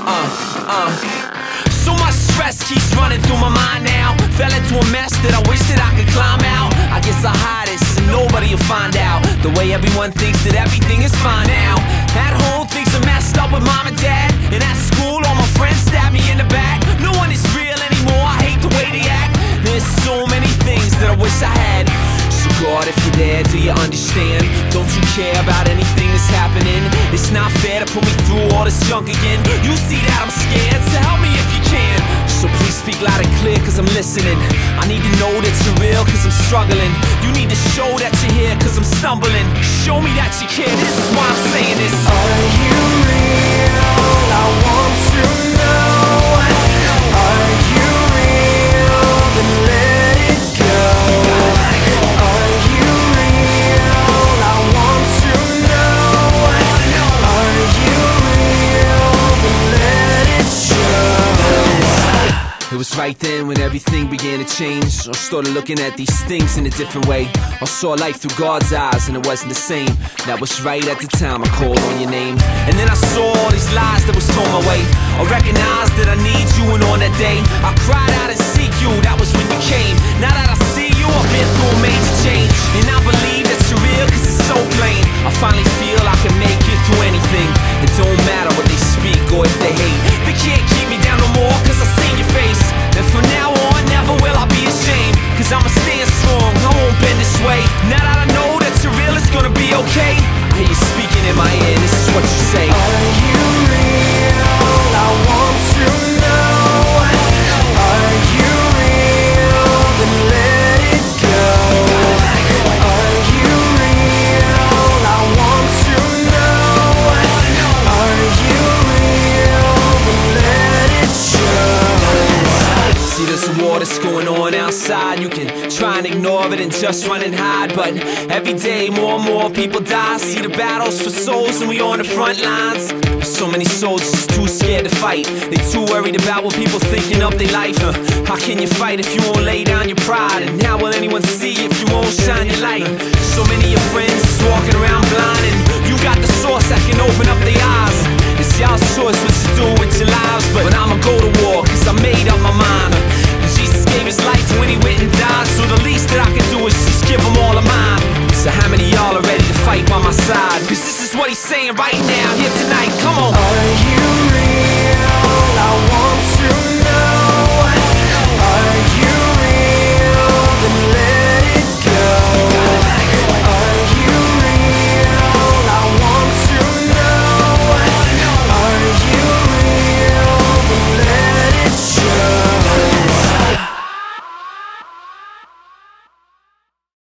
So much stress keeps running through my mind now. Fell into a mess that I wish that I could climb out. I guess I hide it so nobody will find out. The way everyone thinks that everything is fine now. At home things are messed up with mom and dad. And at school all my friends stab me in the back. No one is real anymore, I hate the way they act. There's so many things that I wish I had. So God, if you're there, do you understand? Don't you care about anything that's happening? It's not fair to put me through all this junk again. You see that I'm scared, so help me if you can. So please speak loud and clear, cause I'm listening. I need to know that you're real, cause I'm struggling. You need to show that you're here, cause I'm stumbling. Show me that you care, this is why I'm saying this. Are you real? I want to know. Are you real? Then let it go. Are you real? I want to know. Are you real? Then let it show. It was right then when everything began to change. I started looking at these things in a different way. I saw life through God's eyes and it wasn't the same. That was right at the time I called on your name. And then I saw all these lies that was thrown my way. I recognized that I need you, and on that day I cried out and seek you, that was when you came. Now that I see you, I've been through a major change. And I believe that you're real cause it's so plain. I finally feel I can make it through anything. It don't matter what they speak or if they hate. They can't keep me down no more cause I see your face. And from now on, never will I be ashamed. Cause I'ma stand strong, I won't bend this way. Now that I know that you're real, it's gonna be okay. I hear you speaking in my ear, this is what you say. Are you real? I want to know. Are you real? Then let it go. Are you real? I want to know. Are you real? Then let it show. See, there's a war that's going on outside. You can try and ignore it and just run and hide, but every day more and more people die. See the battles for souls and we on the front lines. So many soldiers too scared to fight. They too worried about what people thinking of their life. How can you fight if you won't lay down your pride? And how will anyone see if you won't shine your light? So many of your friends is walking around blind, and you got the source that can open up their eyes. It's y'all's choice what you do with your lives, but I'ma go to war cause I made up my mind. Jesus gave his life when he went and died, so the least that I can do is just give him all of mine. So how many of y'all are ready to fight by my side? Cause this is what he's saying right now, here tonight, come on. Are you